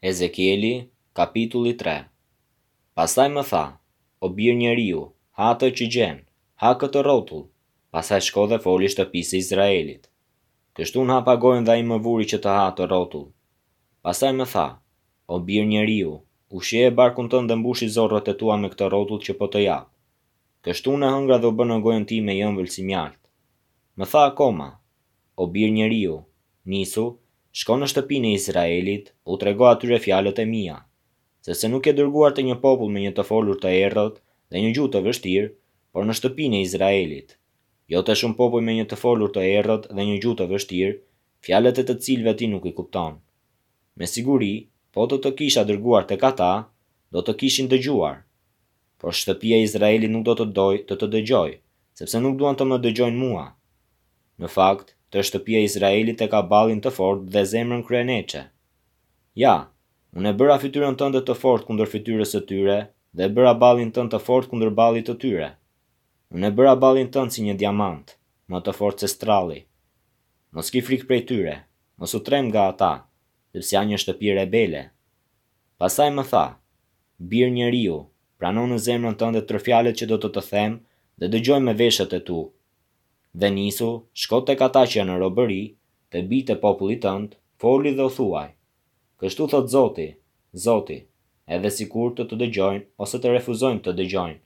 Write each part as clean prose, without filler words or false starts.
Ezekieli, kapitulli 3. Pastaj më tha, o bir njeriu, ha atë që gjen, ha këtë rrotull. Pastaj shko dhe foli shtëpisë Izraelit. Kështu në hapa gojën dhe ai më vuri që të ha atë rrotull. Pastaj më tha, o bir njeriu, ushqeje barkun tënd dhe mbushi zorrat e tua me këtë rrotull që po të jap. Kështu në hëngra dhe u bën në gojën time i ëmbël si mjalt. Më tha akoma, o bir njeriu, nisu, shko në shtëpinë e Izraelit, u trego atyre fjalët e mia, sepse nuk e dërguar të një popull me një të folur të errët dhe një gjuhë të vështirë, por në shtëpinë e Izraelit, jo të shumë popull me një të folur të errët dhe një gjuhë të vështirë, fjalët e të cilëve ti nuk i kupton. Me siguri, po të kisha dërguar tek ata, do të kishin dëgjuar, por shtëpia e Izraelit nuk do të doj të dëgjoj, sepse nuk duan të më dëgjojnë mua. Në fakt, të shtëpia e Izraelit e ka ballin të fortë dhe zemrën kryeneçe. Ja, unë e bëra fytyrën tënde të fortë kundër fytyrës së tyre dhe e bëra ballin tënd të fortë kundër ballit të tyre. Unë e bëra ballin tënd si një diamant, më të fortë se stralli. Mos ki frikë prej tyre, mos u trem nga ata, sepse janë një shtëpi rebele. Pastaj më tha, bir njeriu, prano në zemrën tënde tërë fjalët që do të them dhe dëgjoj me veshët e tu. Dhe nisu, shko tek ata që janë në robëri, te bijtë e popullit tënd, foli dhe u thuaj. Kështu thot Zoti, Zoti, edhe sikur të dëgjojnë ose të refuzojnë të dëgjojnë.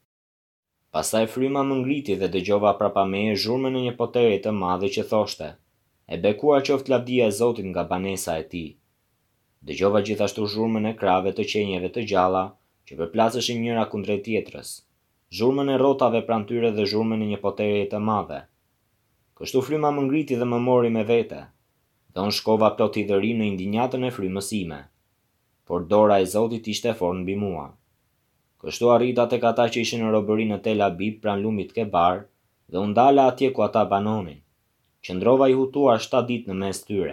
Pastaj fryma më ngriti dhe dëgjova prapa meje zhurmën e një poterie të madhe që thoshte: E bekuar qoftë lavdia e Zotit nga banesa e tij. Dëgjova gjithashtu zhurmën e krave të qenjeve të gjalla që përplaseshin njëra kundrejt tjetrës, zhurmën e rrotave pranë tyre dhe zhurmën e një poterie të madhe. Kështu fryma më ngriti dhe më mori me vete, dhe unë shkova plot i dhërim në indinjatën e frymës ime, por dora e Zotit ishte fortë mbi mua. Kështu arrita tek ata që ishin në robëri në Tel Abib pranë lumit Kebar, dhe unë dala atje ku ata banonin. Qëndrova i hutuar 7 ditë në mes tyre.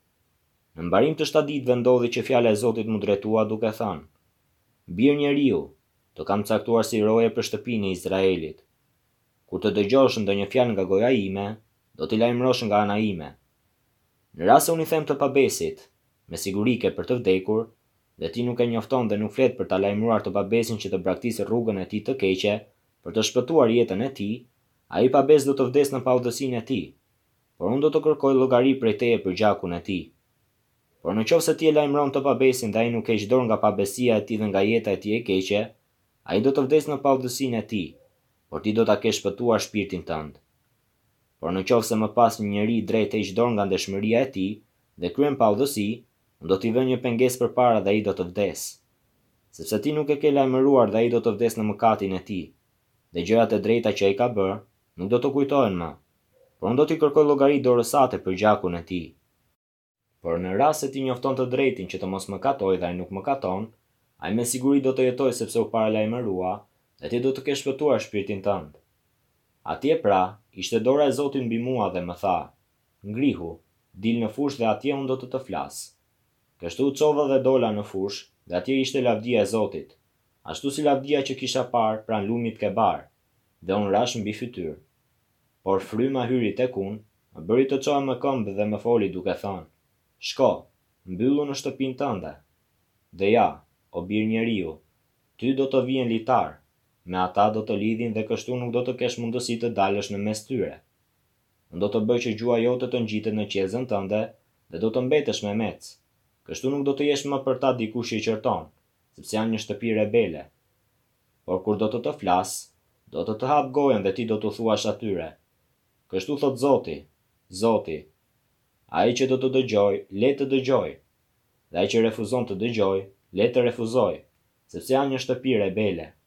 Në mbarim të 7 ditëve ndodhi që fjala e Zotit mu drejtua duke thënë: Bir njeriu, të kam caktuar si roje për shtëpinë e Izraelit. Kur të dëgjosh ndonjë fjalë nga goja ime, do t'i lajmërosh nga ana ime. Në rast se unë i them të pabesit, me siguri ke për të vdekur, dhe ti nuk e njofton dhe nuk flet për ta lajmëruar të pabesin që të braktisë rrugën e tij të keqe, për të shpëtuar jetën e tij, ai pabes do të vdes në paudhësinë e tij, por unë do të kërkoj llogari prej teje për gjakun e tij. Por nëse ti e lajmëron të pabesin dhe ai nuk heq dorë nga pabesia e tij dhe nga jeta e tij e keqe, ai do të vdes në paudhësinë e tij, por ti do ta kesh shpëtuar shpirtin tënd. Por nëse më pas një njeri i drejtë heq dorë nga ndeshmëria e tij dhe kryen paudhësi, unë do t'i vë një pengesë përpara dhe ai do të vdes. Sepse ti nuk e ke lajmëruar dhe ai do të vdes në mëkatin e tij, dhe gjërat e drejta që ai ka bërë nuk do të kujtohen më, por unë do t'i kërkoj llogari dorës sate për gjakun e tij. Por në rast se ti njofton të drejtin që të mos mëkatojë dhe ai nuk mëkaton, ai me siguri do të jetojë sepse u paralajmërua dhe ti do të kesh shpëtuar shpirtin tënd. Atje pra, ishte dora e Zotit mbi mua dhe më tha: Ngrihu, dil në fushë dhe atje unë do të flas. Kështu u çova dhe dola në fushë, dhe atje ishte lavdia e Zotit, ashtu si lavdia që kisha parë pranë lumit Kebar, dhe unë rash mbi fytyrë. Por fryma hyri tek unë, më bëri të çohem në këmbë dhe më foli duke thënë: Shko, mbyllu në shtëpinë tënde. Dhe ja, o bir njeriu, ty do të vijen litar, me ata do të lidhin dhe kështu nuk do të kesh mundësi të dalësh në mes tyre. Unë do të bëj që gjua jote të ngjitet në qezën tënde dhe do të mbetesh me mec. Kështu nuk do të jesh më për ta dikush i qërton, sepse janë një shtëpi rebele. Por kur do të flas, do të hap gojen dhe ti do të thuash atyre: Kështu thot Zoti, Zoti, ai që do të dëgjoj, le të dëgjoj, dhe ai që refuzon të dëgjoj, le të refuzoj, sepse janë një shtëpi rebele.